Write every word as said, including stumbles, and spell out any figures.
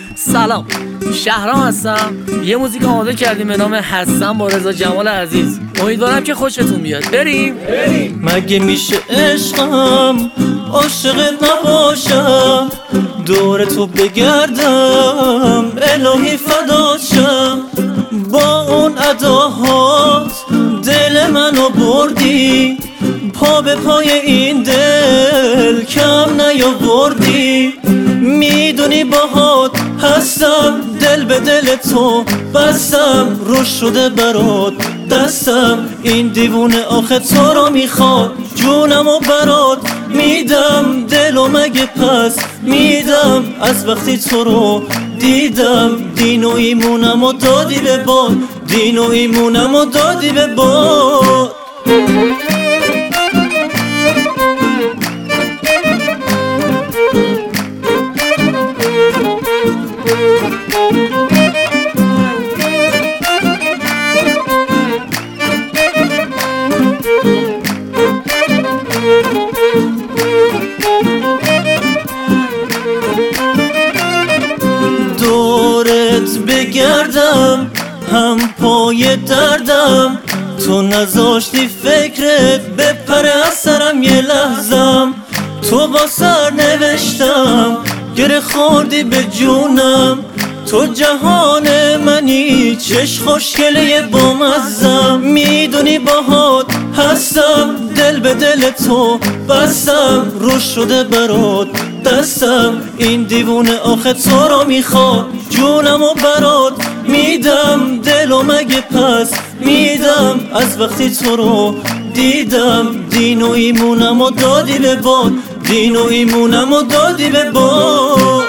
سلام، شهرام هستم. یه موزیک آماده کردیم به نام هستم با رضا جمال عزیز. امیدوارم که خوشتون بیاد. بریم بریم. مگه میشه عشقم عاشقت نباشم، دور تو بگردم الهی فداشم. با اون اداهات دل منو بردی، پا به پای این دل کم نیاوردی. میدونی باهات هستم، دل به دل تو بستم، روش شده برات دستم. این دیوونه آخه تو رو میخواد، جونمو برات میدم. دلو مگه پس میدم از وقتی تو رو دیدم. دین و ایمونمو دادی به باد، دین و ایمونمو دادی به باد. دورت بگردم هم پای دردم، تو نذاشتی فکرت بپره از سرم یه لحظم. تو با سر نوشتم گره خوردی به جونم، تو جهان منی چش خوشگله با مزم. میدونی باهات هستم، دل به دل تو بستم، روش شده برات دستم. این دیوونه آخه تو رو میخواد، جونمو برات میدم. دلو مگه پس میدم از وقتی تو رو دیدم. دین و ایمونمو دادی به باد، دین و ایمونمو دادی به باد.